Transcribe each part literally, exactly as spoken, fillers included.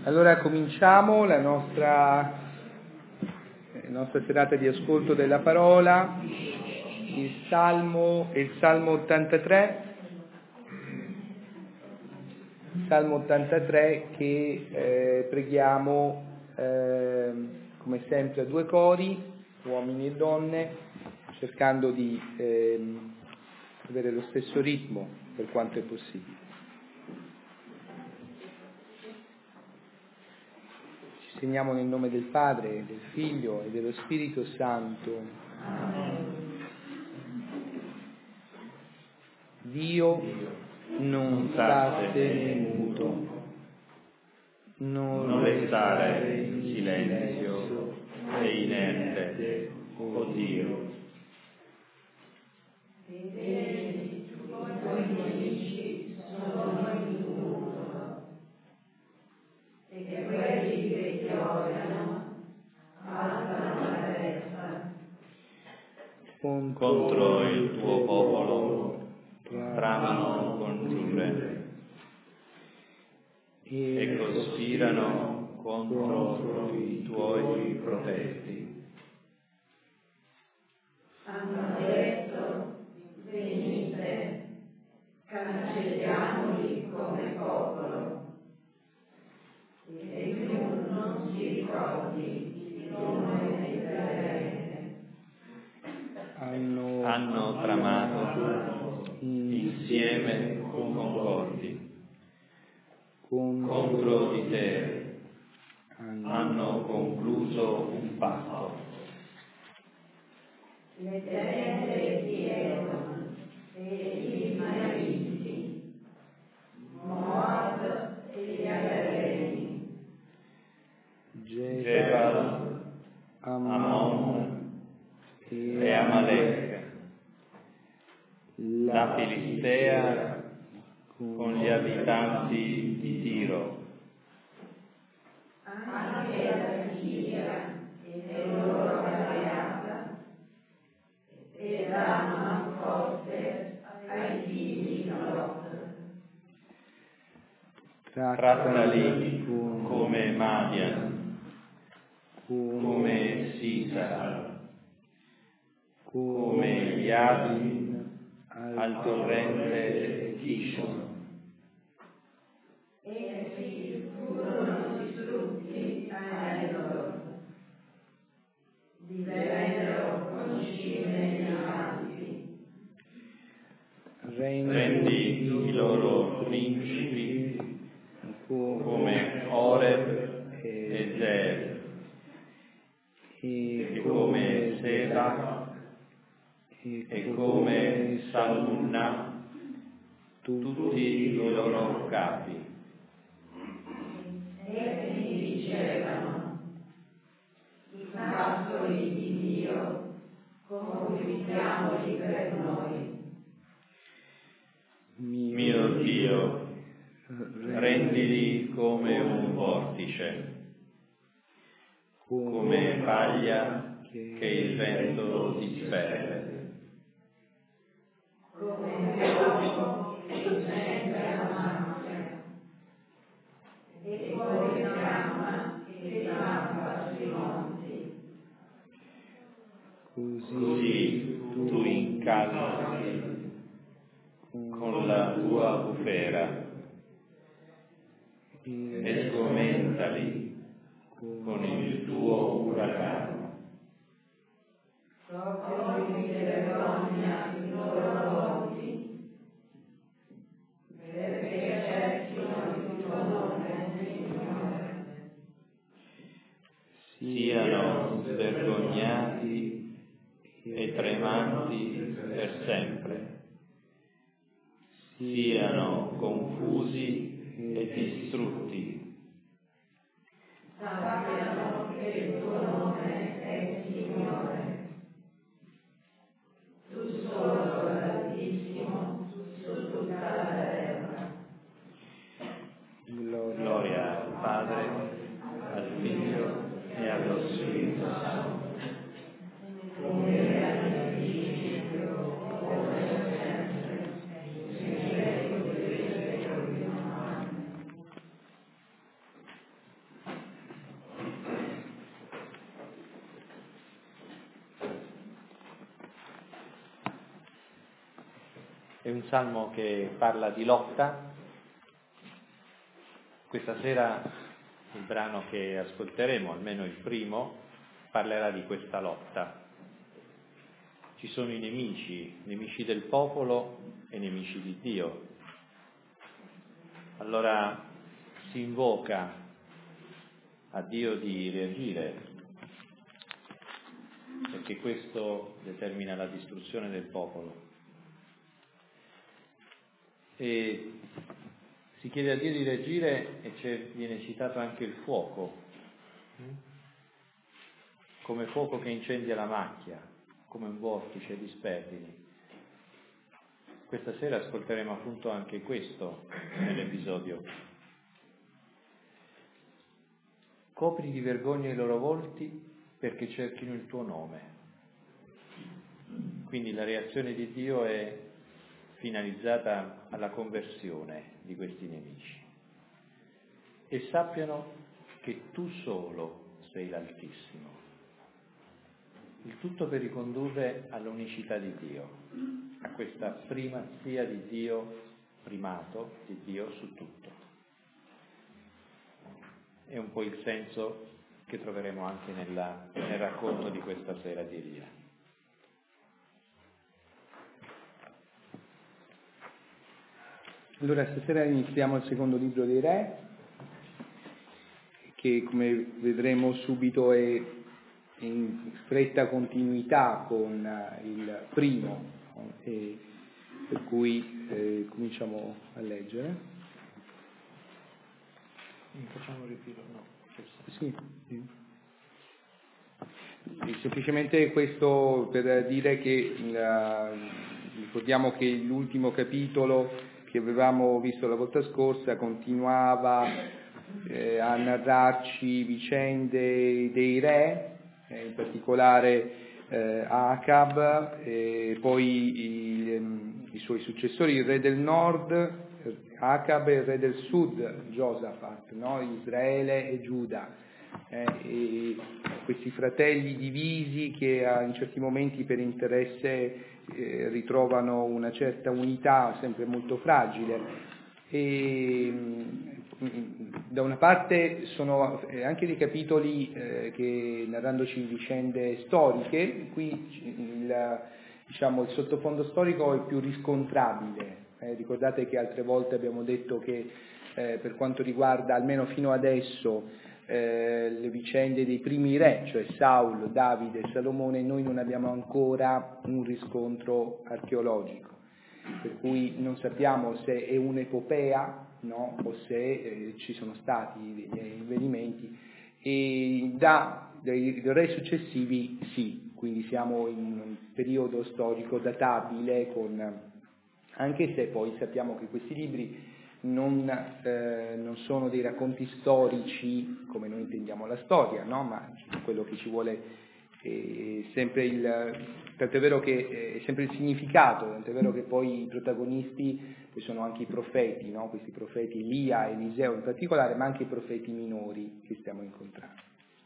Allora cominciamo la nostra, la nostra serata di ascolto della parola. Il Salmo, il Salmo ottantatré, Salmo ottantatré che eh, preghiamo eh, come sempre a due cori, uomini e donne, cercando di eh, avere lo stesso ritmo per quanto è possibile. Ci segniamo nel nome del Padre, del Figlio e dello Spirito Santo. Amen. Dio non staste muto, non, non restare in silenzio e inerte, o Dio. Vedi, i tuoi nemici sono in muto, e quelli che ti odiano alzano la testa. Contro il tuo popolo tramano congiure e cospirano contro i tuoi protetti. Hanno detto: venite, cancelliamoli come popolo, e più non si ricordi il nome di Israele. Hanno, hanno tramato insieme con concordi contro di te, hanno concluso un patto. Le tende di Edom e gli Ismaeliti, Moab e gli Agareni, Gebal, Ammon e Amalek, la Filistea con gli abitanti di Tiro, anche la Siria e le loro alleata, e danno manforte ai figli di Lot. trattali come Madian, come Sisara, come gli avi al torrente Kishon. Essi furono distrutti a Endor, divennero concime nei campi. Rendi i loro principi come Oreb e Zeb, e come Seba e come Salmunna, tutti i loro capi. Essi dicevano: i pascoli di Dio, conquistiamoli per noi. Mio Dio, rendili come un vortice, come paglia che il vento disperde. Come fuoco che incendia la macchia, e come fiamma che campa sui monti. Così tu incalzi con la tua bufera e sgomentali con il tuo uragano. Proprio mi vergogna i loro volti, perché cerchino il tuo nome, Signore. Siano svergognati e tremanti per sempre, siano confusi e distrutti. Sappiano che il tuo nome è Signore. Tu solo l'Altissimo su tutta la terra. Gloria al Padre, al Figlio e allo Spirito Santo. Come era nel principio, ora e sempre, nei secoli dei secoli. Amen. È un salmo che parla di lotta. Questa sera il brano che ascolteremo, almeno il primo, parlerà di questa lotta. Ci sono i nemici, nemici del popolo e nemici di Dio. Allora si invoca a Dio di reagire, perché questo determina la distruzione del popolo. E si chiede a Dio di reagire e c'è, viene citato anche il fuoco, come fuoco che incendia la macchia, come un vortice di spergini. Questa sera ascolteremo appunto anche questo nell'episodio. Copri di vergogna i loro volti perché cerchino il tuo nome. Quindi la reazione di Dio è finalizzata alla conversione di questi nemici. E sappiano che tu solo sei l'Altissimo. Il tutto per ricondurre all'unicità di Dio, a questa primazia di Dio, primato di Dio su tutto. È un po' il senso che troveremo anche nella, nel racconto di questa sera di Elia. Allora stasera iniziamo il secondo libro dei Re, che come vedremo subito è in stretta continuità con il primo, e per cui eh, cominciamo a leggere. Facciamo un ritiro? No. Sì, sì. Semplicemente questo per dire che uh, ricordiamo che l'ultimo capitolo che avevamo visto la volta scorsa continuava eh, a narrarci vicende dei re, eh, in particolare eh, Acab, e poi i, ehm, i suoi successori, il re del nord, Acab, e il re del sud, Giosafat, no? Israele e Giuda. Eh, e questi fratelli divisi che a, in certi momenti per interesse eh, ritrovano una certa unità sempre molto fragile. E, mh, da una parte sono anche dei capitoli eh, che narrandoci vicende storiche, qui il, diciamo, il sottofondo storico è più riscontrabile. Eh, ricordate che altre volte abbiamo detto che eh, per quanto riguarda almeno fino adesso Eh, le vicende dei primi re, cioè Saulo, Davide e Salomone, noi non abbiamo ancora un riscontro archeologico, per cui non sappiamo se è un'epopea, no, o se eh, ci sono stati degli avvenimenti, e da, dai re successivi sì, quindi siamo in un periodo storico databile, con, anche se poi sappiamo che questi libri Non, eh, non sono dei racconti storici come noi intendiamo la storia, no? Ma quello che ci vuole è sempre il, tant'è vero che è sempre il significato, tant'è vero che poi i protagonisti sono anche i profeti, no? Questi profeti, Elia, Eliseo in particolare, ma anche i profeti minori che stiamo incontrando.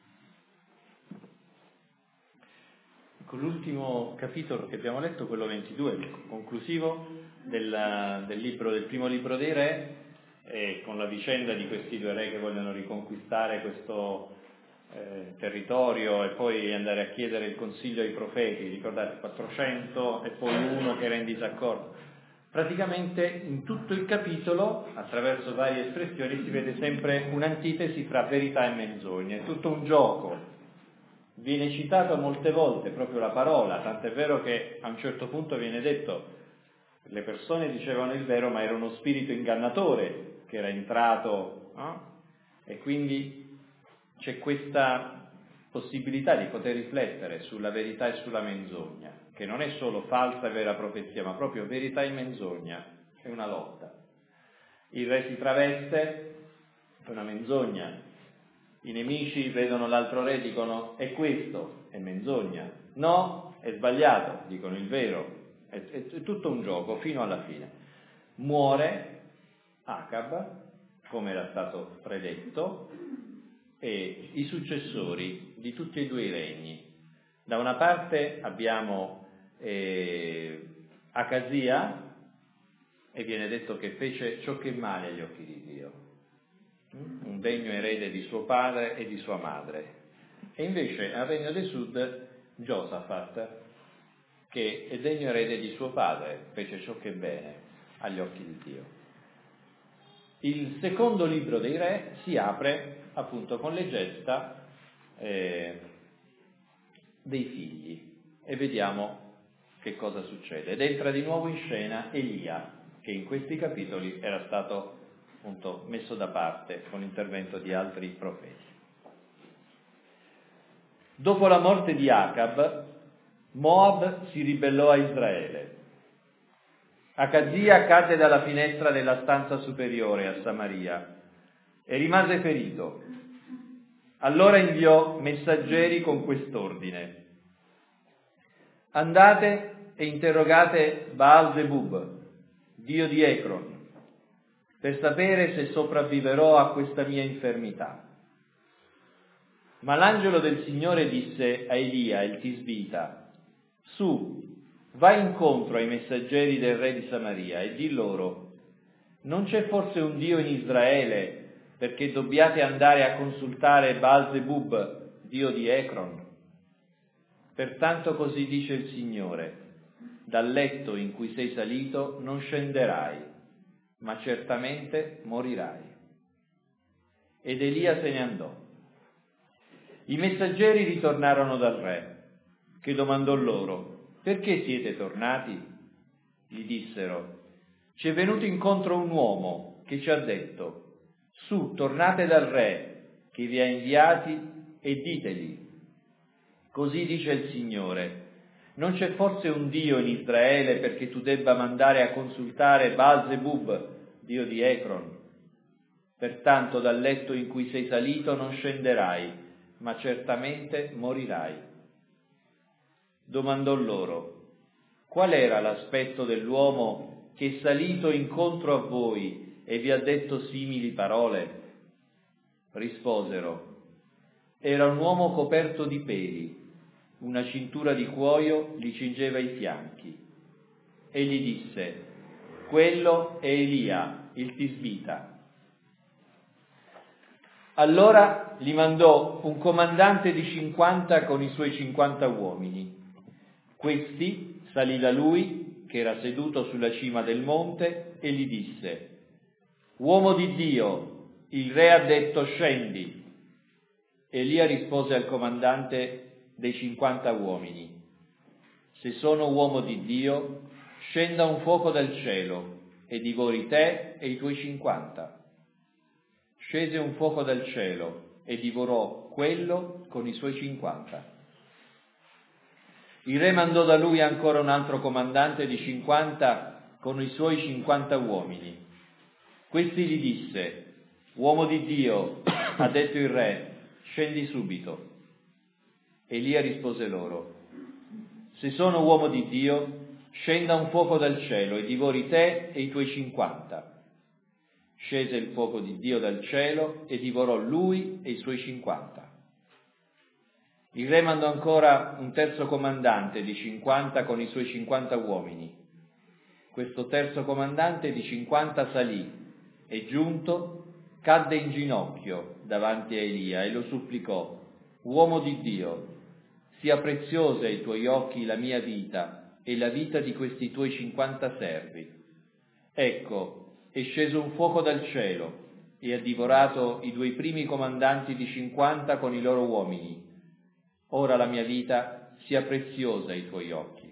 Con l'ultimo capitolo che abbiamo letto, quello ventidue, conclusivo del, del libro, del primo libro dei re, e con la vicenda di questi due re che vogliono riconquistare questo eh, territorio e poi andare a chiedere il consiglio ai profeti, ricordate, quattrocento e poi uno che era in disaccordo. Praticamente in tutto il capitolo, attraverso varie espressioni, si vede sempre un'antitesi fra verità e menzogna, è tutto un gioco. Viene citato molte volte proprio la parola, tant'è vero che a un certo punto viene detto le persone dicevano il vero, ma era uno spirito ingannatore che era entrato, no? E quindi c'è questa possibilità di poter riflettere sulla verità e sulla menzogna, che non è solo falsa e vera profezia, ma proprio verità e menzogna, è una lotta. Il re si traveste, è una menzogna. I nemici vedono l'altro re e dicono è questo, è menzogna. No, è sbagliato, dicono il vero. È, è, è tutto un gioco fino alla fine. Muore Acab, come era stato predetto, e i successori di tutti e due i regni. Da una parte abbiamo eh, Acazia, e viene detto che fece ciò che è male agli occhi di Dio, un degno erede di suo padre e di sua madre. E invece al Regno del Sud Giosafat, che è degno erede di suo padre, fece ciò che è bene agli occhi di Dio. Il secondo libro dei re si apre appunto con le gesta eh, dei figli e vediamo che cosa succede. Ed entra di nuovo in scena Elia, che in questi capitoli era stato appunto messo da parte con l'intervento di altri profeti. Dopo la morte di Acab, Moab si ribellò a Israele. Acazia cadde dalla finestra della stanza superiore a Samaria e rimase ferito. Allora inviò messaggeri con quest'ordine: andate e interrogate Baal-zebub, dio di Ecron, per sapere se sopravviverò a questa mia infermità. Ma l'angelo del Signore disse a Elia, il Tisbita: su, vai incontro ai messaggeri del re di Samaria e di loro: non c'è forse un Dio in Israele perché dobbiate andare a consultare Baal-zebub, dio di Ecron? Pertanto così dice il Signore: dal letto in cui sei salito non scenderai, ma certamente morirai. Ed Elia se ne andò. I messaggeri ritornarono dal re, che domandò loro: perché siete tornati? Gli dissero: ci è venuto incontro un uomo che ci ha detto: su, tornate dal re che vi ha inviati e ditegli: così dice il Signore, non c'è forse un Dio in Israele perché tu debba mandare a consultare Baal-zebub, dio di Ecron? Pertanto dal letto in cui sei salito non scenderai, ma certamente morirai. Domandò loro: qual era l'aspetto dell'uomo che è salito incontro a voi e vi ha detto simili parole? Risposero: era un uomo coperto di peli, una cintura di cuoio gli cingeva i fianchi. Egli disse: quello è Elia, il Tisbita. Allora gli mandò un comandante di cinquanta con i suoi cinquanta uomini. Questi salì da lui, che era seduto sulla cima del monte, e gli disse: uomo di Dio, il re ha detto scendi. Elia rispose al comandante dei cinquanta uomini: se sono uomo di Dio, scenda un fuoco dal cielo e divori te e i tuoi cinquanta. Scese un fuoco dal cielo e divorò quello con i suoi cinquanta. Il re mandò da lui ancora un altro comandante di cinquanta con i suoi cinquanta uomini. Questi gli disse: uomo di Dio, ha detto il re, scendi subito. Elia rispose loro: se sono uomo di Dio, scenda un fuoco dal cielo e divori te e i tuoi cinquanta. Scese il fuoco di Dio dal cielo e divorò lui e i suoi cinquanta. Il re mandò ancora un terzo comandante di cinquanta con i suoi cinquanta uomini. Questo terzo comandante di cinquanta salì e, giunto, cadde in ginocchio davanti a Elia e lo supplicò: uomo di Dio, sia preziosa ai tuoi occhi la mia vita e la vita di questi tuoi cinquanta servi. Ecco, è sceso un fuoco dal cielo e ha divorato i due primi comandanti di cinquanta con i loro uomini. Ora la mia vita sia preziosa ai tuoi occhi.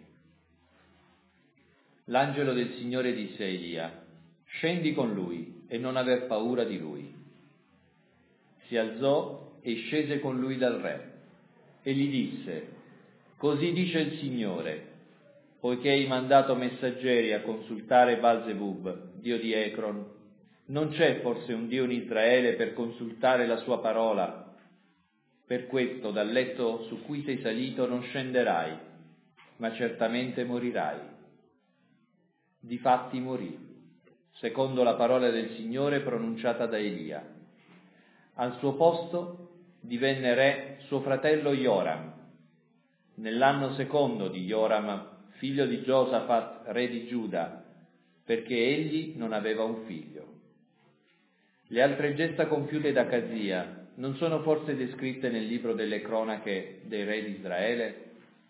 L'angelo del Signore disse a Elia: scendi con lui e non aver paura di lui. Si alzò e scese con lui dal re e gli disse: così dice il Signore, poiché hai mandato messaggeri a consultare Baal-zebub, dio di Ecron, non c'è forse un Dio in Israele per consultare la sua parola? Per questo dal letto su cui sei salito non scenderai, ma certamente morirai. Difatti morì, secondo la parola del Signore pronunciata da Elia. Al suo posto divenne re suo fratello Joram. Nell'anno secondo di Joram, figlio di Giosafat, re di Giuda, perché egli non aveva un figlio. Le altre gesta compiute da Acazia non sono forse descritte nel libro delle cronache dei re di Israele?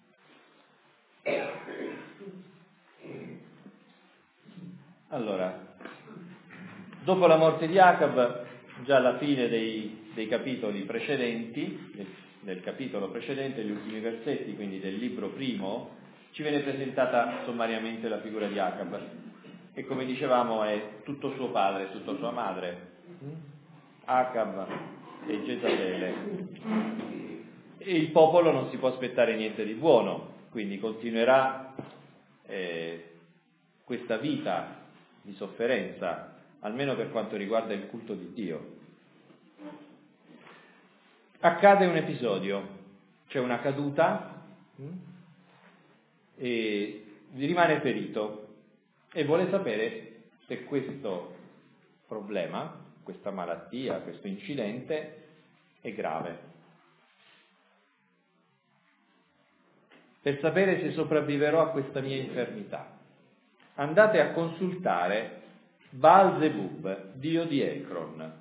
Allora, dopo la morte di Acab, già alla fine dei, dei capitoli precedenti, del, del capitolo precedente, gli ultimi versetti, quindi del libro primo, ci viene presentata sommariamente la figura di Acab, che come dicevamo è tutto suo padre, tutto sua madre, Acab e Jezabele. E il popolo non si può aspettare niente di buono, quindi continuerà eh, questa vita di sofferenza, almeno per quanto riguarda il culto di Dio. Accade un episodio, c'è una caduta e rimane ferito e vuole sapere se questo problema, questa malattia, questo incidente è grave. Per sapere se sopravviverò a questa mia infermità, andate a consultare Baal-zebub, dio di Ekron.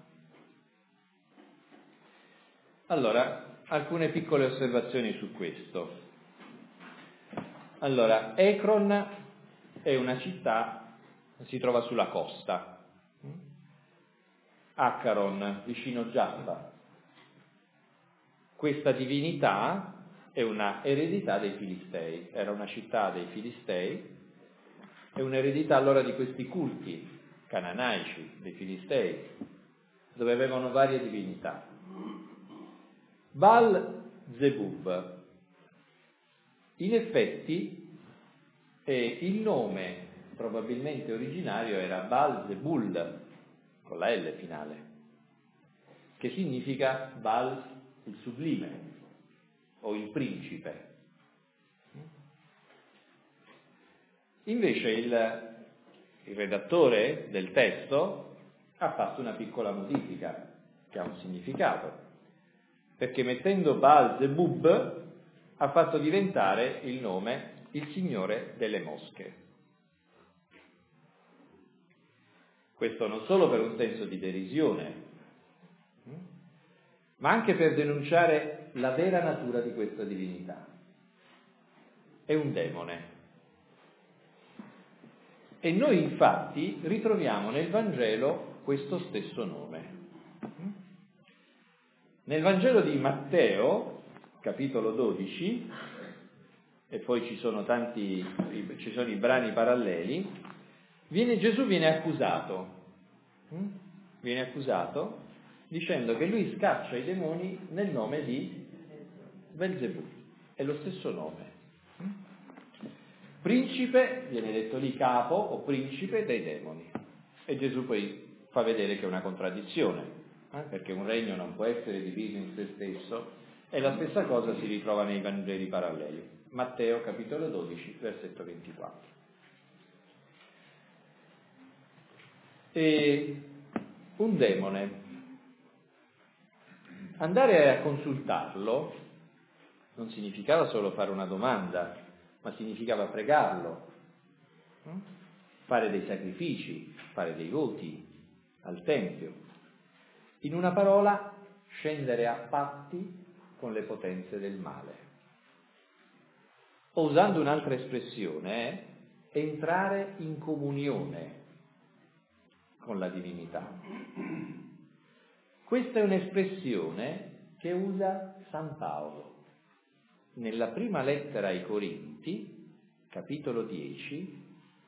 Allora, alcune piccole osservazioni su questo. Allora, Ekron è una città, si trova sulla costa, Acaron, vicino Giaffa. Questa divinità è una eredità dei Filistei, era una città dei Filistei, è un'eredità allora di questi culti cananaici dei Filistei, dove avevano varie divinità. Baal-zebub, in effetti, eh, il nome probabilmente originario era Baal-zebul, con la L finale, che significa Baal il sublime, o il principe. Invece il, il redattore del testo ha fatto una piccola modifica che ha un significato, perché mettendo Baal-zebub ha fatto diventare il nome il Signore delle Mosche. Questo non solo per un senso di derisione, ma anche per denunciare la vera natura di questa divinità. È un demone. E noi infatti ritroviamo nel Vangelo questo stesso nome. Nel Vangelo di Matteo, capitolo dodici, e poi ci sono tanti, ci sono i brani paralleli, viene, Gesù viene accusato, viene accusato dicendo che lui scaccia i demoni nel nome di Belzebù, è lo stesso nome. Principe, viene detto lì capo o principe dei demoni. E Gesù poi fa vedere che è una contraddizione, eh? perché un regno non può essere diviso in se stesso, e la stessa cosa si ritrova nei Vangeli paralleli. Matteo capitolo dodici, versetto ventiquattro. E un demone, andare a consultarlo non significava solo fare una domanda, ma significava pregarlo, fare dei sacrifici, fare dei voti al Tempio. In una parola, scendere a patti con le potenze del male. O usando un'altra espressione, è entrare in comunione con la divinità. Questa è un'espressione che usa San Paolo. Nella prima lettera ai Corinti, capitolo dieci,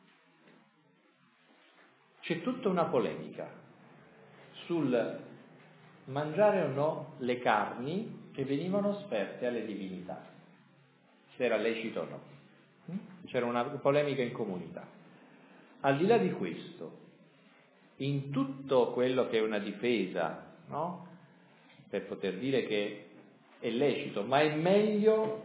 c'è tutta una polemica sul mangiare o no le carni che venivano offerte alle divinità, se era lecito o no. C'era una polemica in comunità. Al di là di questo, in tutto quello che è una difesa, no? Per poter dire che è lecito, ma è meglio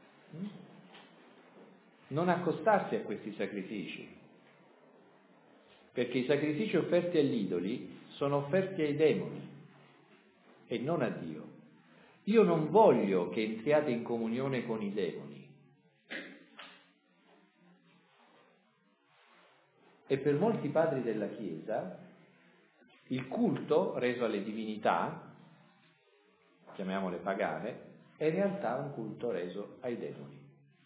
non accostarsi a questi sacrifici, perché i sacrifici offerti agli idoli sono offerti ai demoni e non a Dio. Io non voglio che entriate in comunione con i demoni. E per molti padri della Chiesa il culto reso alle divinità, chiamiamole pagane, è in realtà un culto reso ai demoni.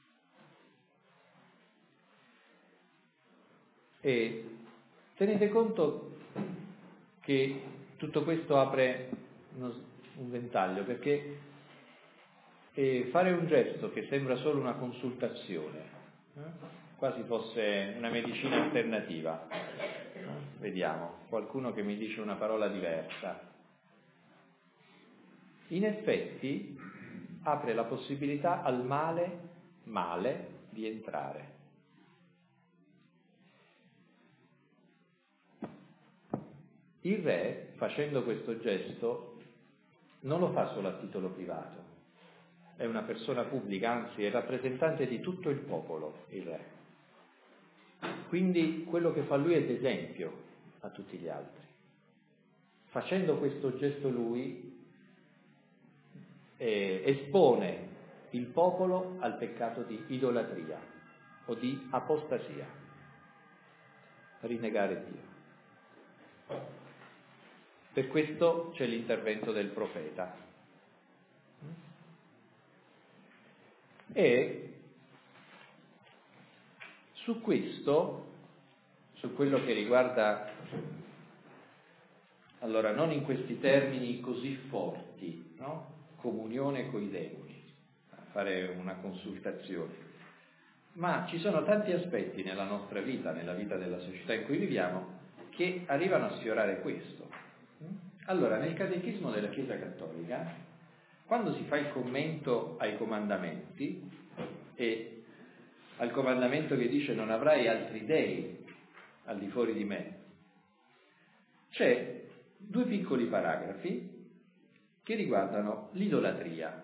E tenete conto che tutto questo apre uno, un ventaglio, perché eh, fare un gesto che sembra solo una consultazione, eh, quasi fosse una medicina alternativa, eh, vediamo, qualcuno che mi dice una parola diversa, in effetti apre la possibilità al male, male di entrare. Il re, facendo questo gesto, non lo fa solo a titolo privato, è una persona pubblica, anzi è rappresentante di tutto il popolo, il re. Quindi quello che fa lui è d'esempio a tutti gli altri. Facendo questo gesto lui eh, espone il popolo al peccato di idolatria o di apostasia, rinnegare Dio. Per questo c'è l'intervento del profeta. E su questo, su quello che riguarda, allora non in questi termini così forti, no? Comunione coi demoni, fare una consultazione, ma ci sono tanti aspetti nella nostra vita, nella vita della società in cui viviamo, che arrivano a sfiorare questo. Allora, nel Catechismo della Chiesa Cattolica, quando si fa il commento ai comandamenti e al comandamento che dice non avrai altri dei al di fuori di me, c'è due piccoli paragrafi che riguardano l'idolatria.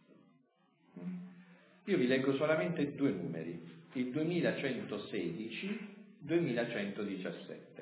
Io vi leggo solamente due numeri, il duemilacentosedici duemilacentodiciassette.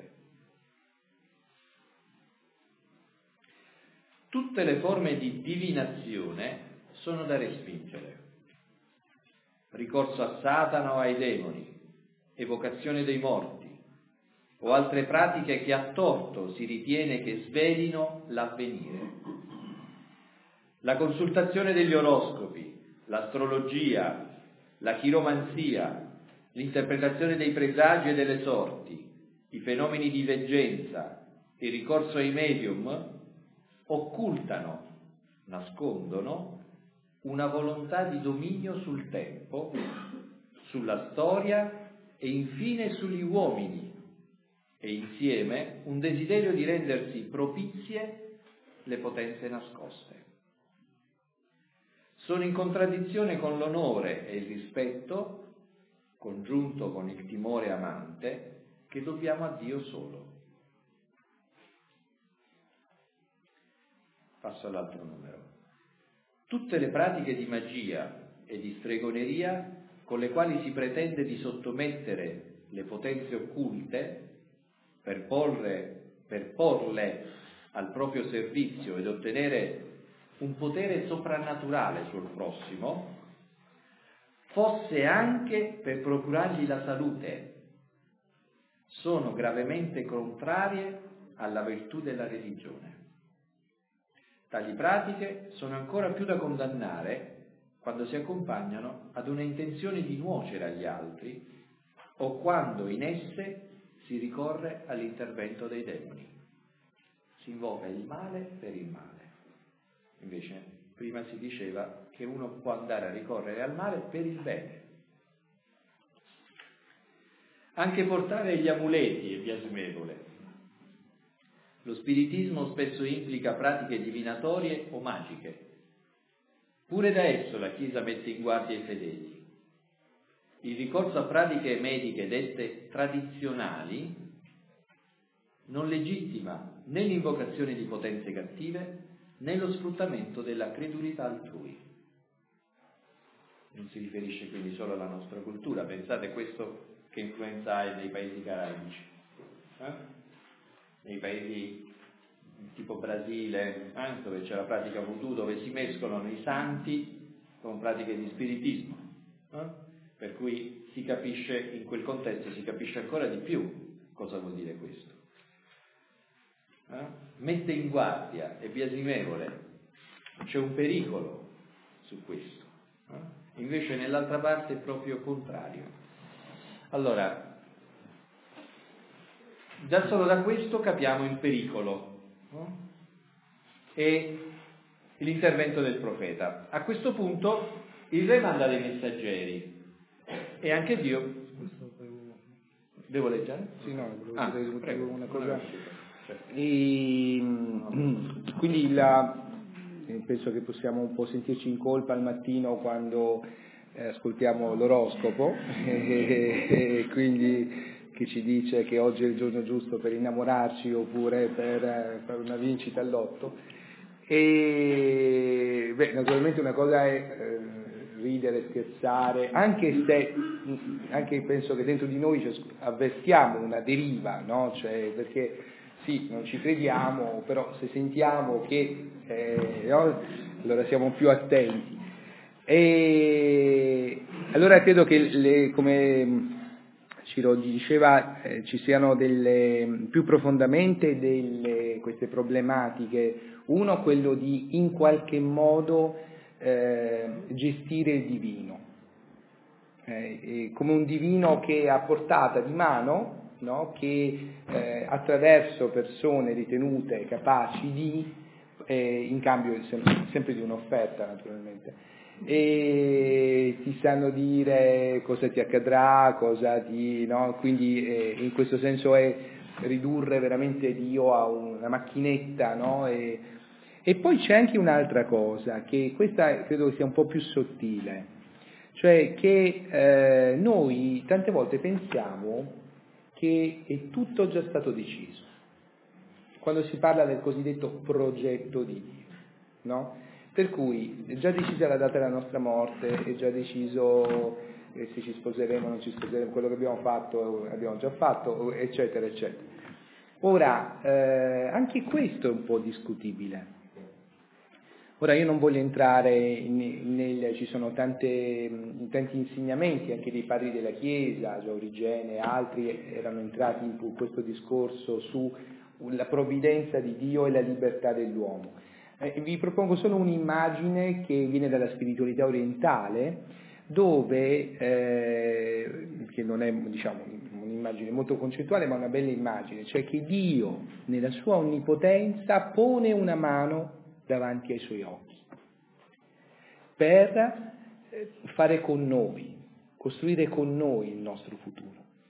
Tutte le forme di divinazione sono da respingere. Ricorso a Satana o ai demoni, evocazione dei morti o altre pratiche che a torto si ritiene che svelino l'avvenire. La consultazione degli oroscopi, l'astrologia, la chiromanzia, l'interpretazione dei presagi e delle sorti, i fenomeni di veggenza, il ricorso ai medium occultano, nascondono una volontà di dominio sul tempo, sulla storia e infine sugli uomini, e insieme un desiderio di rendersi propizie le potenze nascoste. Sono in contraddizione con l'onore e il rispetto, congiunto con il timore amante, che dobbiamo a Dio solo. Passo all'altro numero. Tutte le pratiche di magia e di stregoneria con le quali si pretende di sottomettere le potenze occulte per, porre, per porle al proprio servizio ed ottenere un potere soprannaturale sul prossimo, fosse anche per procurargli la salute, sono gravemente contrarie alla virtù della religione. Tali pratiche sono ancora più da condannare quando si accompagnano ad una intenzione di nuocere agli altri o quando in esse si ricorre all'intervento dei demoni. Si invoca il male per il male. Invece prima si diceva che uno può andare a ricorrere al male per il bene. Anche portare gli amuleti è biasimevole. Lo spiritismo spesso implica pratiche divinatorie o magiche. Pure da esso la Chiesa mette in guardia i fedeli. Il ricorso a pratiche mediche dette tradizionali non legittima né l'invocazione di potenze cattive né lo sfruttamento della credulità altrui. Non si riferisce quindi solo alla nostra cultura, pensate questo che influenza ha nei paesi caraibici, eh? nei paesi tipo Brasile, eh? dove c'è la pratica voodoo, dove si mescolano i santi con pratiche di spiritismo, eh? per cui si capisce, in quel contesto si capisce ancora di più cosa vuol dire questo. Eh? Mette in guardia, è biasimevole, c'è un pericolo su questo. Eh? Invece nell'altra parte è proprio contrario. Allora, già solo da questo capiamo il pericolo, no? E l'intervento del profeta. A questo punto il re manda dei messaggeri e anche Dio... Devo leggere? Sì, no, volevo ah, dire prego, una cosa. certo. E, quindi la, penso che possiamo un po' sentirci in colpa al mattino quando eh, ascoltiamo l'oroscopo, e, e quindi che ci dice che oggi è il giorno giusto per innamorarci oppure per eh, fare una vincita all'otto. E beh, naturalmente una cosa è eh, ridere, scherzare, anche se anche penso che dentro di noi avvertiamo una deriva, no? Cioè, perché sì, non ci crediamo, però se sentiamo che eh, no? Allora siamo più attenti. E allora credo che le, come Ciro diceva, eh, ci siano delle, più profondamente delle, queste problematiche. Uno, quello di in qualche modo eh, gestire il divino, eh, come un divino che è a portata di mano, no? Che eh, attraverso persone ritenute capaci di, eh, in cambio sempre, sempre di un'offerta naturalmente, e ti sanno dire cosa ti accadrà, cosa ti, no? Quindi eh, in questo senso è ridurre veramente Dio a una macchinetta, no? E, e poi c'è anche un'altra cosa, che questa credo sia un po' più sottile, cioè che eh, noi tante volte pensiamo che è tutto già stato deciso, quando si parla del cosiddetto progetto di Dio, no? Per cui è già decisa la data della nostra morte, è già deciso eh, se ci sposeremo o non ci sposeremo, quello che abbiamo fatto abbiamo già fatto, eccetera, eccetera. Ora, eh, anche questo è un po' discutibile. Ora io non voglio entrare in, nel, ci sono tante, tanti insegnamenti anche dei padri della Chiesa, già Origene e altri erano entrati in questo discorso sulla provvidenza di Dio e la libertà dell'uomo. Eh, vi propongo solo un'immagine che viene dalla spiritualità orientale, dove, eh, che non è diciamo, un'immagine molto concettuale ma una bella immagine, cioè che Dio nella sua onnipotenza pone una mano davanti ai suoi occhi per fare con noi, costruire con noi il nostro futuro.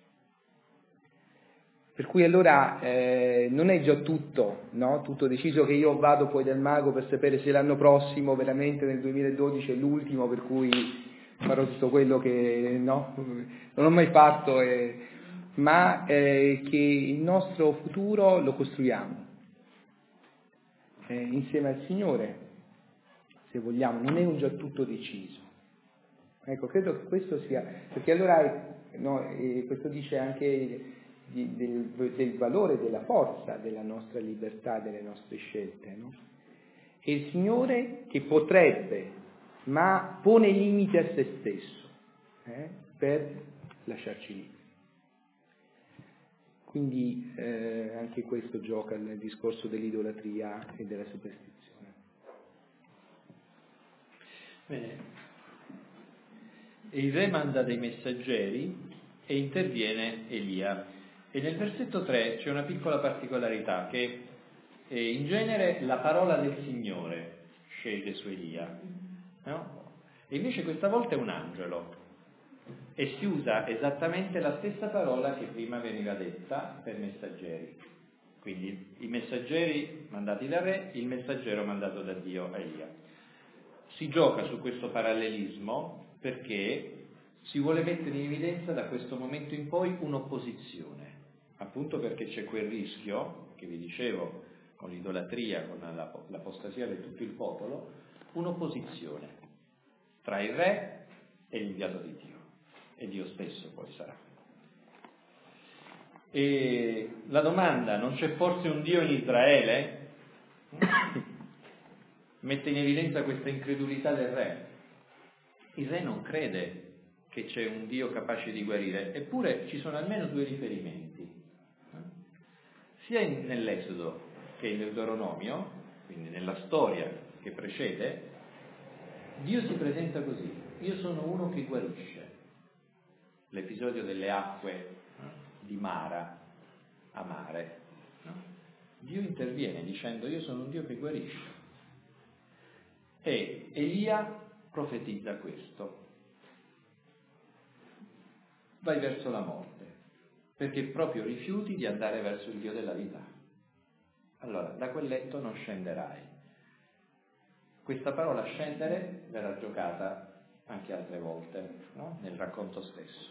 Per cui allora eh, non è già tutto, no? Tutto deciso che io vado poi dal mago per sapere se l'anno prossimo, veramente nel duemiladodici, è l'ultimo, per cui farò tutto quello che no, non ho mai fatto, eh, ma eh, che il nostro futuro lo costruiamo eh, insieme al Signore, se vogliamo, non è un già tutto deciso. Ecco, credo che questo sia, perché allora no, eh, questo dice anche di, del, del valore, della forza della nostra libertà, delle nostre scelte, no? E il Signore che potrebbe, ma pone limiti a se stesso eh, per lasciarci liberi. Quindi eh, anche questo gioca nel discorso dell'idolatria e della superstizione. Bene. E il re manda dei messaggeri e interviene Elia. E nel versetto tre c'è una piccola particolarità, che eh, in genere la parola del Signore scende su Elia, no? E invece questa volta è un angelo, e si usa esattamente la stessa parola che prima veniva detta per messaggeri. Quindi i messaggeri mandati dal re, il messaggero mandato da Dio a Elia. Si gioca su questo parallelismo perché si vuole mettere in evidenza da questo momento in poi un'opposizione, appunto perché c'è quel rischio che vi dicevo con l'idolatria, con l'apostasia di tutto il popolo, un'opposizione tra il re e l'inviato di Dio, e Dio stesso poi sarà. E la domanda, non c'è forse un Dio in Israele? Mette in evidenza questa incredulità del re. Il re non crede che c'è un Dio capace di guarire, eppure ci sono almeno due riferimenti. sia in, nell'Esodo che in Deuteronomio, quindi nella storia che precede, Dio si presenta così: io sono uno che guarisce. L'episodio delle acque di Mara, a mare, no? Dio interviene dicendo: io sono un Dio che guarisce. E Elia profetizza questo: vai verso la morte, perché proprio rifiuti di andare verso il Dio della vita. Allora, da quel letto non scenderai. Questa parola scendere verrà giocata anche altre volte, no? Nel racconto stesso.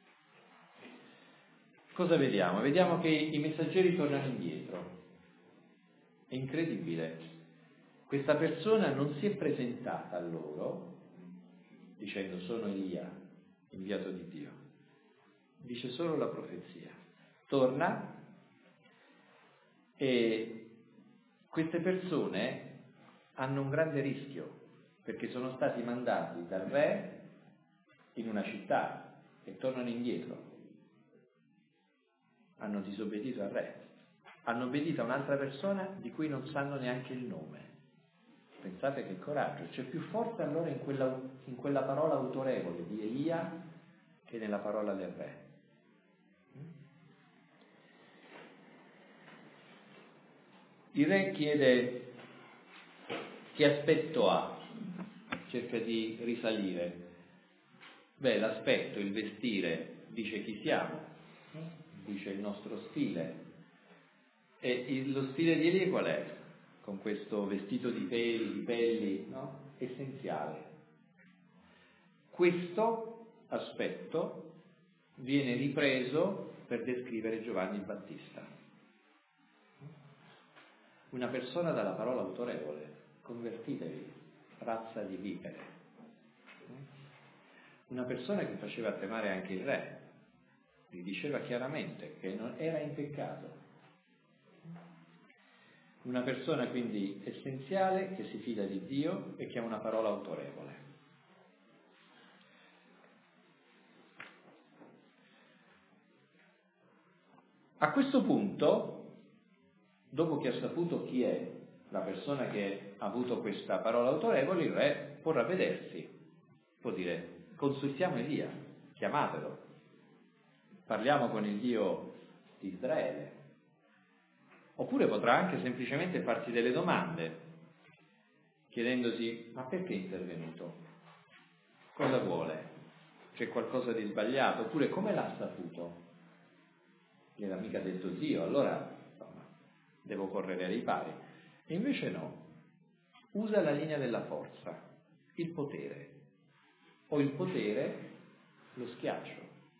Cosa vediamo? Vediamo che i messaggeri tornano indietro. È incredibile. Questa persona non si è presentata a loro dicendo: sono Elia, inviato di Dio. Dice solo la profezia. Torna, e queste persone hanno un grande rischio, perché sono stati mandati dal re in una città e tornano indietro. Hanno disobbedito al re, hanno obbedito a un'altra persona di cui non sanno neanche il nome. Pensate che coraggio! C'è più forza allora in quella, in quella parola autorevole di Elia che nella parola del re. Il re chiede: che aspetto ha? Cerca di risalire. Beh, l'aspetto, il vestire, dice chi siamo, dice il nostro stile. E il, lo stile di Elia qual è? Con questo vestito di peli, di pelli, no? Essenziale. Questo aspetto viene ripreso per descrivere Giovanni il Battista. Una persona dalla parola autorevole: convertitevi, razza di vipere. Una persona che faceva tremare anche il re, gli diceva chiaramente che non era in peccato. Una persona quindi essenziale, che si fida di Dio e che ha una parola autorevole. A questo punto, dopo che ha saputo chi è la persona che ha avuto questa parola autorevole, il re può ravvedersi, può dire: consultiamo Elia, chiamatelo, parliamo con il Dio di Israele. Oppure potrà anche semplicemente farsi delle domande, chiedendosi: ma perché è intervenuto? Cosa vuole? C'è qualcosa di sbagliato? Oppure come l'ha saputo? Gliel'ha mica detto Dio, allora insomma devo correre ai ripari. E invece no, usa la linea della forza, il potere, o il potere, lo schiaccio,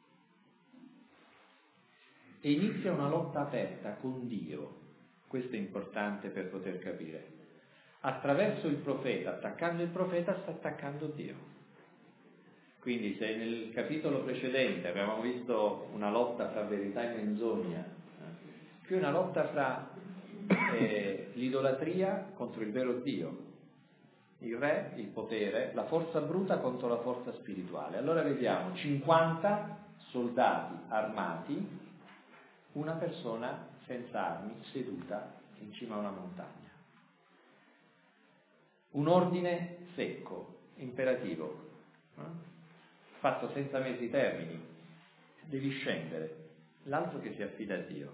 e inizia una lotta aperta con Dio. Questo è importante per poter capire. Attraverso il profeta, attaccando il profeta, sta attaccando Dio. Quindi se nel capitolo precedente avevamo visto una lotta fra verità e menzogna, eh, qui una lotta fra eh, l'idolatria contro il vero Dio, il re, il potere, la forza bruta contro la forza spirituale. Allora vediamo cinquanta soldati armati, una persona senza armi seduta in cima a una montagna. Un ordine secco, imperativo, eh? fatto senza mezzi termini: devi scendere. L'altro che si affida a Dio.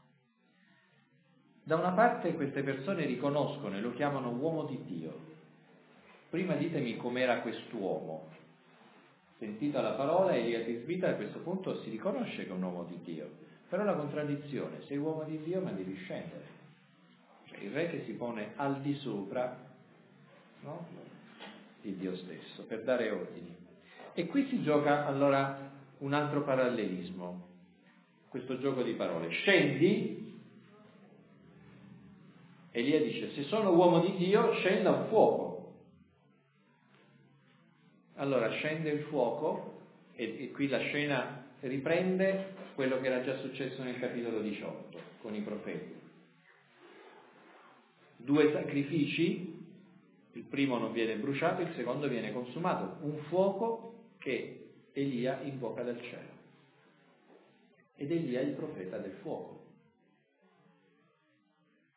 Da una parte queste persone riconoscono e lo chiamano uomo di Dio. Prima ditemi com'era quest'uomo. Sentita la parola, Elia Tisbita a questo punto si riconosce che è un uomo di Dio. Però la contraddizione: sei uomo di Dio ma devi scendere. Cioè il re che si pone al di sopra, no? di Dio stesso per dare ordini. E qui si gioca allora un altro parallelismo, questo gioco di parole. Scendi, Elia dice: se sono uomo di Dio scenda un fuoco. Allora scende il fuoco e, e qui la scena riprende quello che era già successo nel capitolo diciotto con i profeti. Due sacrifici, il primo non viene bruciato, il secondo viene consumato, un fuoco che Elia invoca dal cielo. Ed Elia è il profeta del fuoco.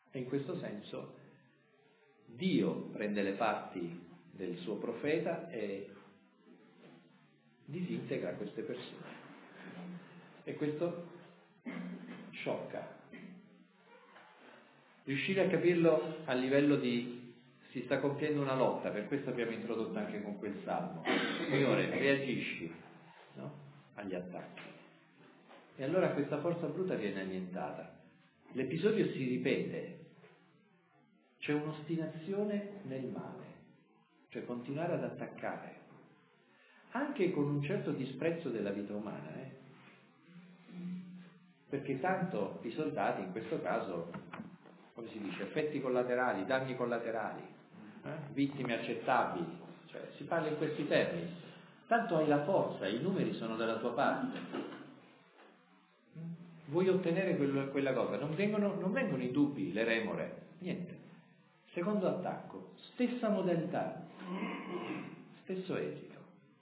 E in questo senso Dio prende le parti del suo profeta e disintegra queste persone. E questo sciocca. Riuscire a capirlo a livello di si sta compiendo una lotta, per questo abbiamo introdotto anche con quel salmo. Signore, reagisci, no? Agli attacchi. E allora questa forza bruta viene annientata. L'episodio si ripete. C'è un'ostinazione nel male, cioè continuare ad attaccare, anche con un certo disprezzo della vita umana, eh? Perché tanto i soldati in questo caso, come si dice, effetti collaterali, danni collaterali, eh? Vittime accettabili, cioè si parla in questi termini. Tanto hai la forza, i numeri sono dalla tua parte, vuoi ottenere quello, quella cosa, non vengono, non vengono i dubbi, le remore, niente. Secondo attacco, stessa modalità, stesso esito.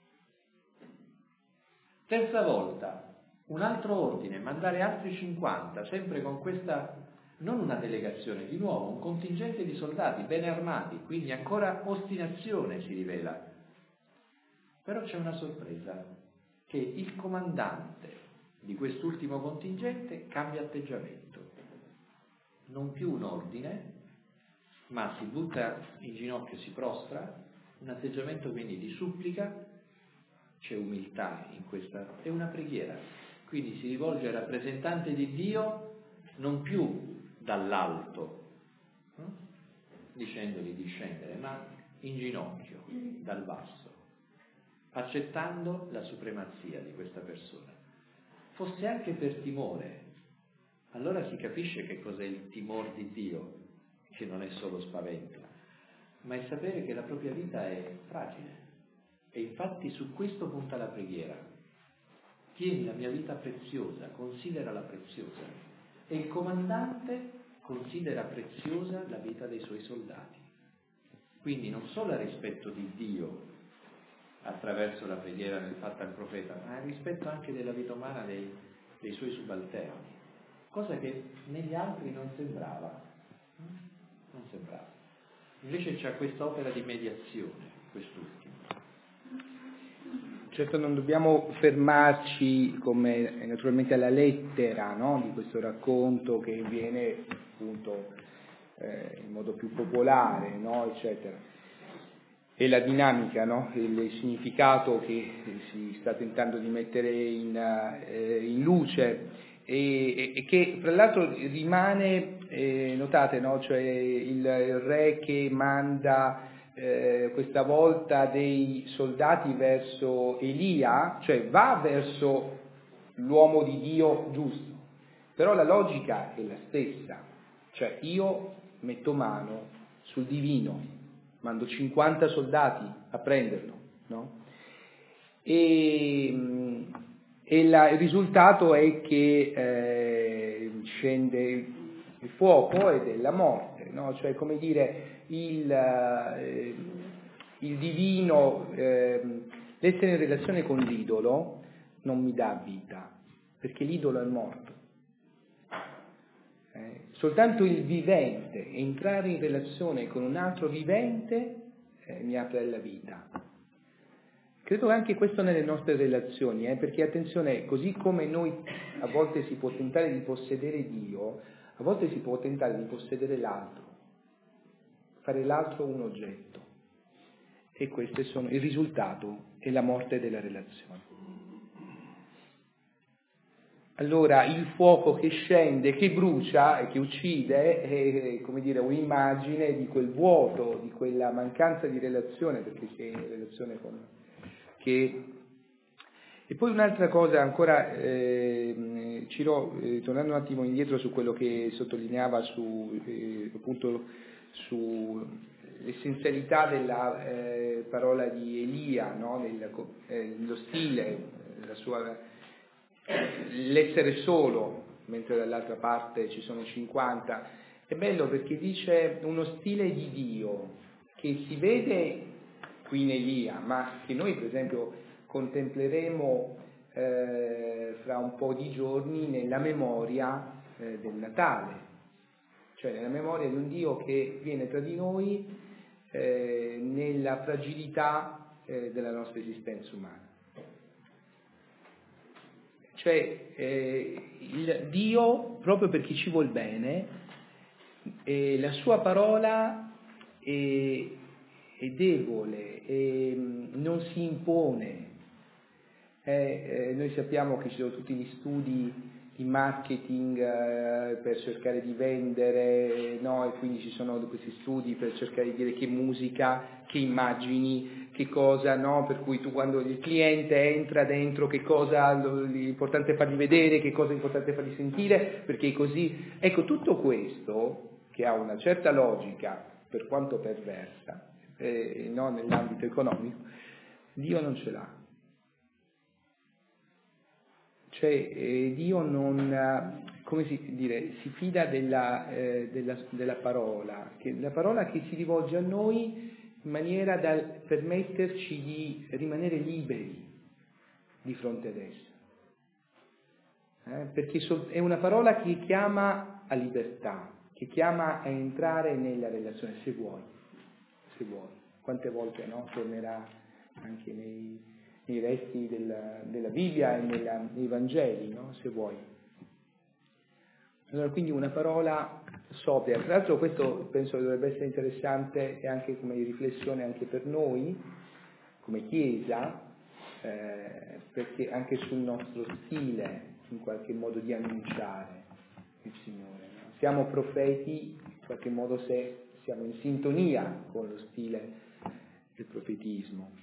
Terza volta, un altro ordine, mandare altri cinquanta, sempre con questa, non una delegazione, di nuovo un contingente di soldati ben armati, quindi ancora ostinazione si rivela. Però c'è una sorpresa, che il comandante di quest'ultimo contingente cambia atteggiamento. Non più un ordine, ma si butta in ginocchio, si prostra, un atteggiamento quindi di supplica, c'è umiltà in questa, è una preghiera, quindi si rivolge al rappresentante di Dio non più dall'alto, eh? dicendogli di scendere, ma in ginocchio, dal basso, accettando la supremazia di questa persona. Fosse anche per timore, allora si capisce che cos'è il timore di Dio, che non è solo spavento, ma è sapere che la propria vita è fragile. E infatti su questo punta la preghiera. Tieni la mia vita preziosa, considerala preziosa. E il comandante considera preziosa la vita dei suoi soldati. Quindi non solo a rispetto di Dio, attraverso la preghiera fatta al profeta, ma a rispetto anche della vita umana dei, dei suoi subalterni. Cosa che negli altri non sembrava. Non sembrava. Invece c'è questa opera di mediazione, quest'ultimo. Certo non dobbiamo fermarci come naturalmente alla lettera, no? Di questo racconto che viene appunto eh, in modo più popolare, no? Eccetera. E la dinamica, no? Il significato che si sta tentando di mettere in, eh, in luce e, e che fra l'altro rimane, eh, notate, no? Cioè il, il re che manda eh, questa volta dei soldati verso Elia, cioè va verso l'uomo di Dio giusto, però la logica è la stessa, cioè io metto mano sul divino, mando cinquanta soldati a prenderlo, no? E, e la, il risultato è che eh, scende il fuoco ed è la morte, no? Cioè come dire il, eh, il divino, eh, l'essere in relazione con l'idolo non mi dà vita, perché l'idolo è morto. Eh, soltanto il vivente, entrare in relazione con un altro vivente eh, mi apre alla vita. Credo anche questo nelle nostre relazioni, eh, perché attenzione, così come noi a volte si può tentare di possedere Dio, a volte si può tentare di possedere l'altro, fare l'altro un oggetto, e questo sono il risultato è la morte della relazione. Allora il fuoco che scende, che brucia e che uccide è, come dire, un'immagine di quel vuoto, di quella mancanza di relazione, perché si è in relazione con che. E poi un'altra cosa ancora, eh, Ciro, eh, tornando un attimo indietro su quello che sottolineava su eh, appunto sull'essenzialità della eh, parola di Elia, no? Nel, eh, lo stile, la sua, l'essere solo, mentre dall'altra parte ci sono cinquanta, è bello perché dice uno stile di Dio che si vede qui in Elia, ma che noi per esempio contempleremo eh, fra un po' di giorni nella memoria eh, del Natale. cioè nella memoria di un Dio che viene tra di noi eh, nella fragilità eh, della nostra esistenza umana. Cioè eh, il Dio, proprio per chi ci vuol bene, eh, la sua parola è, è debole, è, non si impone. Eh, eh, noi sappiamo che ci sono tutti gli studi di marketing eh, per cercare di vendere, no? E quindi ci sono questi studi per cercare di dire che musica, che immagini, che cosa, no? Per cui tu quando il cliente entra dentro, che cosa l'importante è fargli vedere, che cosa è importante fargli sentire, perché così, ecco, tutto questo che ha una certa logica, per quanto perversa, eh, no? Nell'ambito economico, Dio non ce l'ha. Cioè eh, Dio non, come si dire, si fida della, eh, della, della parola, che, la parola che si rivolge a noi in maniera da permetterci di rimanere liberi di fronte ad essa. Eh, perché è una parola che chiama a libertà, che chiama a entrare nella relazione, se vuoi, se vuoi. Quante volte, no, tornerà anche nei... nei resti della, della Bibbia e nella, nei Vangeli, no? Se vuoi. Allora, quindi una parola sobria. Tra l'altro questo penso che dovrebbe essere interessante e anche come riflessione anche per noi, come Chiesa, eh, perché anche sul nostro stile, in qualche modo, di annunciare il Signore. No? Siamo profeti, in qualche modo, se siamo in sintonia con lo stile del profetismo.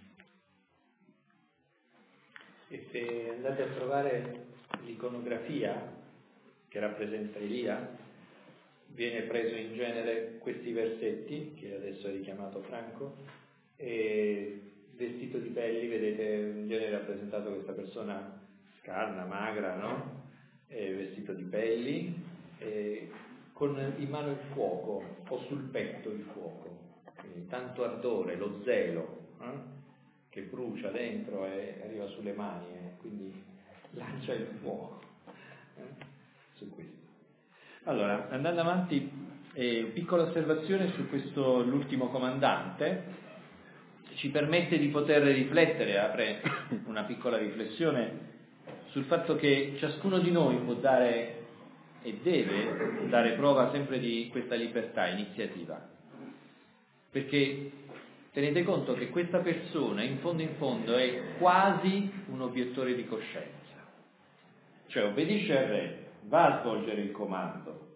E se andate a trovare l'iconografia che rappresenta Elia, viene preso in genere questi versetti, che adesso ha richiamato Franco, e vestito di pelli, vedete in genere rappresentato questa persona scarna, magra, no? E vestito di pelli, e con in mano il fuoco, o sul petto il fuoco, quindi tanto ardore, lo zelo, eh? che brucia dentro e arriva sulle mani e quindi lancia il fuoco eh? su questo. Allora, andando avanti, eh, piccola osservazione su questo l'ultimo comandante, ci permette di poter riflettere, apre una piccola riflessione sul fatto che ciascuno di noi può dare e deve dare prova sempre di questa libertà, iniziativa, perché tenete conto che questa persona in fondo in fondo è quasi un obiettore di coscienza, cioè obbedisce al re, va a svolgere il comando.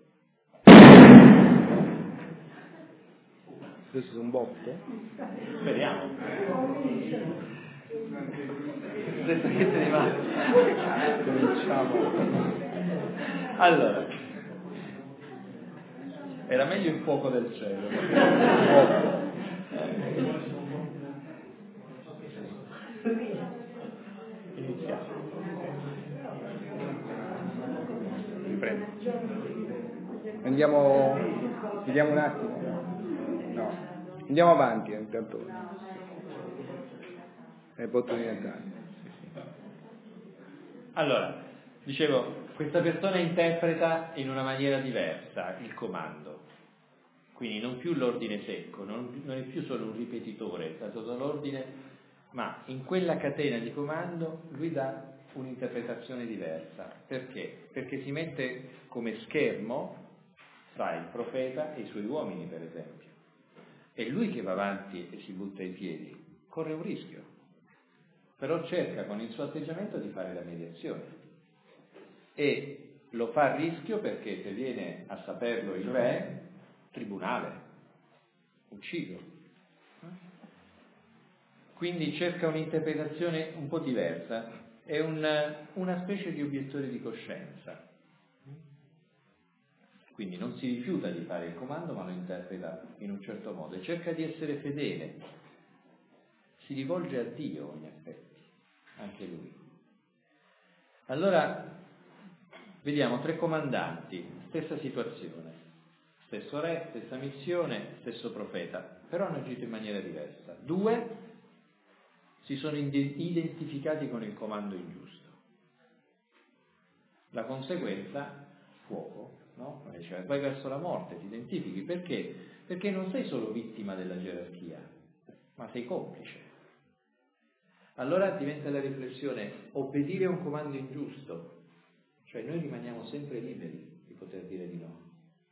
Questo è un botto? Speriamo. Adesso che se ne va. Cominciamo. Allora, era meglio il fuoco del cielo. Iniziamo. Riprendo. Andiamo, vediamo un attimo. No, andiamo avanti intanto. È botto di Natale. Allora, dicevo, questa persona interpreta in una maniera diversa il comando, quindi non più l'ordine secco, non, non è più solo un ripetitore, è stato dato l'ordine, ma in quella catena di comando lui dà un'interpretazione diversa. Perché? Perché si mette come schermo tra il profeta e i suoi uomini, per esempio. È lui che va avanti e si butta in piedi, corre un rischio, però cerca con il suo atteggiamento di fare la mediazione. E lo fa a rischio perché se viene a saperlo il re, tribunale, ucciso. Quindi cerca un'interpretazione un po' diversa, è un, una specie di obiettore di coscienza. Quindi non si rifiuta di fare il comando, ma lo interpreta in un certo modo e cerca di essere fedele. Si rivolge a Dio in effetti, anche lui. Allora, vediamo tre comandanti, stessa situazione, stesso re, stessa missione, stesso profeta, però hanno agito in maniera diversa. Due si sono identificati con il comando ingiusto. La conseguenza, fuoco. no? Cioè, vai verso la morte, ti identifichi, perché? Perché non sei solo vittima della gerarchia, ma sei complice. Allora diventa la riflessione, obbedire a un comando ingiusto, cioè noi rimaniamo sempre liberi di poter dire di no.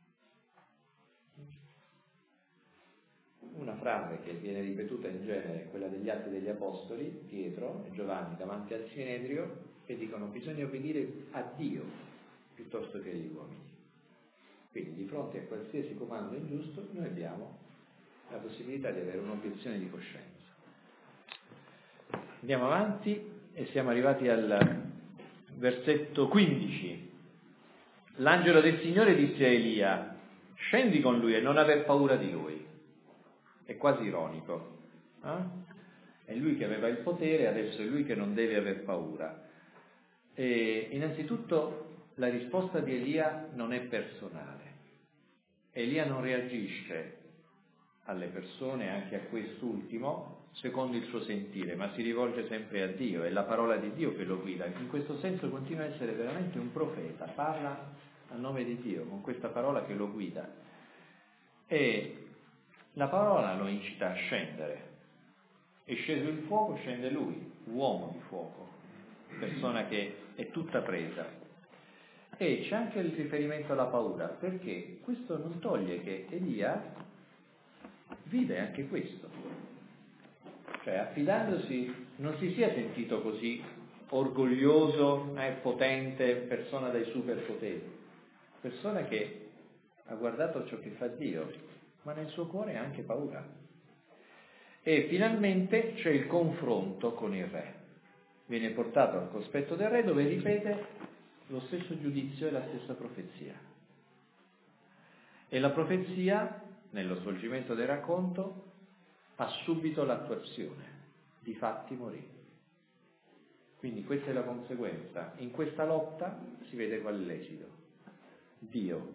Una frase che viene ripetuta in genere è quella degli Atti degli Apostoli, Pietro e Giovanni davanti al Sinedrio, che dicono bisogna obbedire a Dio piuttosto che agli uomini. Quindi di fronte a qualsiasi comando ingiusto noi abbiamo la possibilità di avere un'obiezione di coscienza. Andiamo avanti e siamo arrivati al versetto quindici. L'angelo del Signore disse a Elia: scendi con lui e non aver paura di lui. È quasi ironico. Eh? È lui che aveva il potere, adesso è lui che non deve aver paura. E innanzitutto la risposta di Elia non è personale. Elia non reagisce alle persone, anche a quest'ultimo, secondo il suo sentire, ma si rivolge sempre a Dio, è la parola di Dio che lo guida. In questo senso continua a essere veramente un profeta, parla a nome di Dio, con questa parola che lo guida. E la parola lo incita a scendere. È sceso il fuoco, scende lui, uomo di fuoco, persona che è tutta presa. E c'è anche il riferimento alla paura, perché questo non toglie che Elia vive anche questo. Cioè, affidandosi, non si sia sentito così orgoglioso, eh, potente, persona dai superpoteri, persona che ha guardato ciò che fa Dio, ma nel suo cuore ha anche paura. E finalmente c'è il confronto con il re. Viene portato al cospetto del re, dove ripete lo stesso giudizio e la stessa profezia. E la profezia, nello svolgimento del racconto, ha subito l'attuazione, difatti morì. Quindi questa è la conseguenza. In questa lotta si vede qual è l'esito. Dio,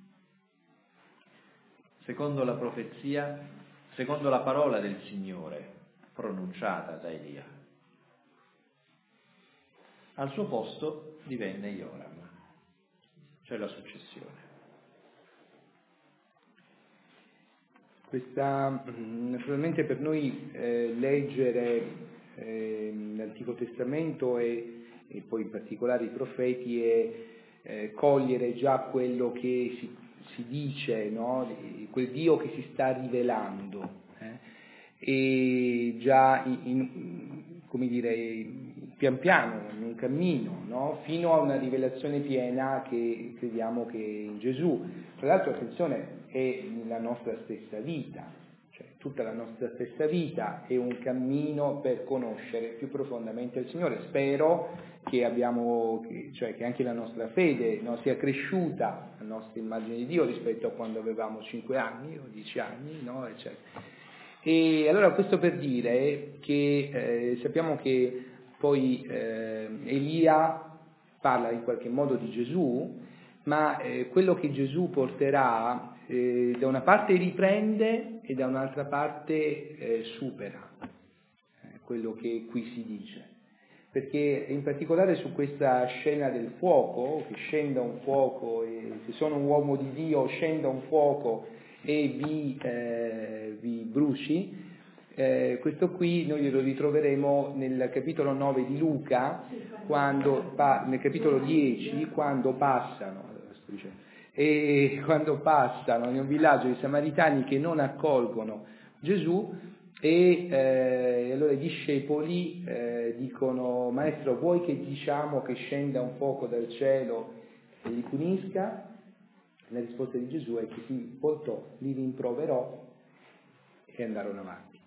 secondo la profezia, secondo la parola del Signore pronunciata da Elia, al suo posto divenne Joram, cioè la successione. Questa, naturalmente per noi eh, leggere eh, l'Antico Testamento e, e poi in particolare i profeti e eh, cogliere già quello che si, si dice, no? Quel Dio che si sta rivelando, eh? E già in, in, come dire, pian piano, in un cammino, no? Fino a una rivelazione piena che crediamo che è in Gesù. Tra l'altro, attenzione, è la nostra stessa vita, cioè tutta la nostra stessa vita è un cammino per conoscere più profondamente il Signore. Spero che abbiamo, cioè che anche la nostra fede, no, sia cresciuta, la nostra immagine di Dio rispetto a quando avevamo cinque anni o dieci anni, no? Eccetera. E allora questo per dire che eh, sappiamo che poi eh, Elia parla in qualche modo di Gesù, ma eh, quello che Gesù porterà eh, da una parte riprende e da un'altra parte eh, supera eh, quello che qui si dice. Perché in particolare su questa scena del fuoco, che scenda un fuoco, e se sono un uomo di Dio scenda un fuoco e vi, eh, vi bruci, eh, questo qui noi lo ritroveremo nel capitolo nove di Luca, quando, pa, nel capitolo dieci, quando passano, e quando passano in un villaggio di Samaritani che non accolgono Gesù, e eh, allora i discepoli eh, dicono: Maestro, vuoi che diciamo che scenda un fuoco dal cielo e li punisca? La risposta di Gesù è che si voltò, li rimproverò e andarono avanti.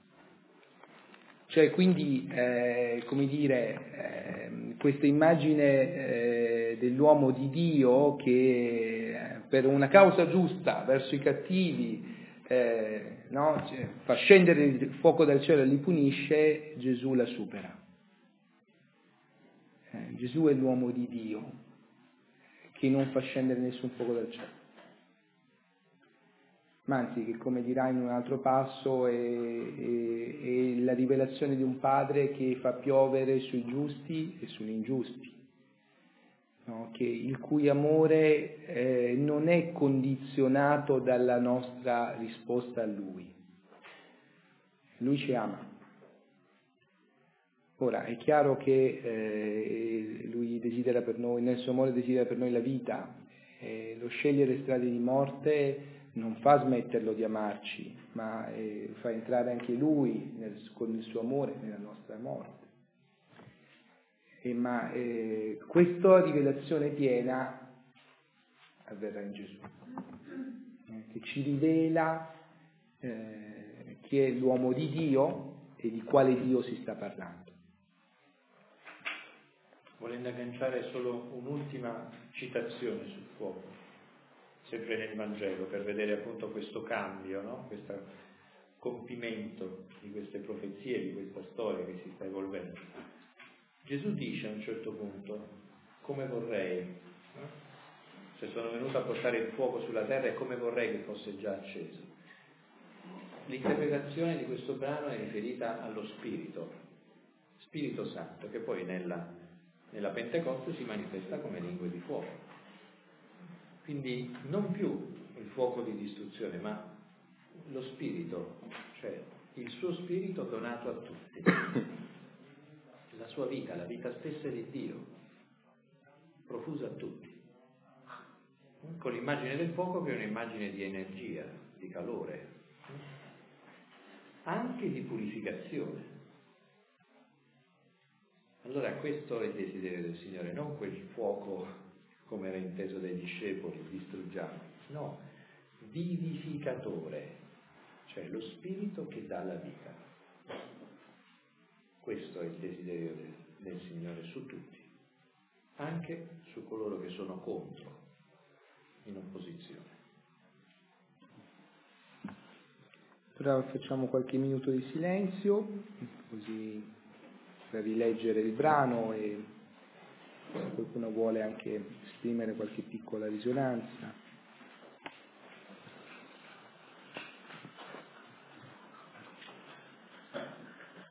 Cioè, quindi, eh, come dire, eh, questa immagine eh, dell'uomo di Dio che eh, per una causa giusta verso i cattivi eh, no, cioè, fa scendere il fuoco dal cielo e li punisce, Gesù la supera. Eh, Gesù è l'uomo di Dio che non fa scendere nessun fuoco dal cielo, ma anzi che, come dirà in un altro passo, è, è, è la rivelazione di un padre che fa piovere sui giusti e sugli ingiusti, no? Che, il cui amore eh, non è condizionato dalla nostra risposta a Lui. Lui ci ama. Ora, è chiaro che eh, Lui desidera per noi, nel suo amore desidera per noi la vita, eh, lo scegliere strade di morte non fa smetterlo di amarci, ma eh, fa entrare anche Lui nel, con il suo amore nella nostra morte. E, ma eh, questa rivelazione piena avverrà in Gesù, eh, che ci rivela eh, chi è l'uomo di Dio e di quale Dio si sta parlando. Volendo agganciare solo un'ultima citazione sul fuoco, sempre nel Vangelo, per vedere appunto questo cambio, no? Questo compimento di queste profezie, di questa storia che si sta evolvendo. Gesù dice a un certo punto: come vorrei, no? Cioè, sono venuto a portare il fuoco sulla terra e come vorrei che fosse già acceso. L'interpretazione di questo brano è riferita allo Spirito, Spirito Santo, che poi nella, nella Pentecoste si manifesta come lingue di fuoco. Quindi non più il fuoco di distruzione, ma lo Spirito, cioè il suo Spirito donato a tutti, la sua vita, la vita stessa di Dio, profusa a tutti, con l'immagine del fuoco che è un'immagine di energia, di calore, anche di purificazione. Allora questo è il desiderio del Signore, non quel fuoco come era inteso dai discepoli, distruggiamo, no, vivificatore, cioè lo Spirito che dà la vita. Questo è il desiderio del, del Signore su tutti, anche su coloro che sono contro, in opposizione. Ora facciamo qualche minuto di silenzio, così per rileggere il brano e se qualcuno vuole anche esprimere qualche piccola risonanza.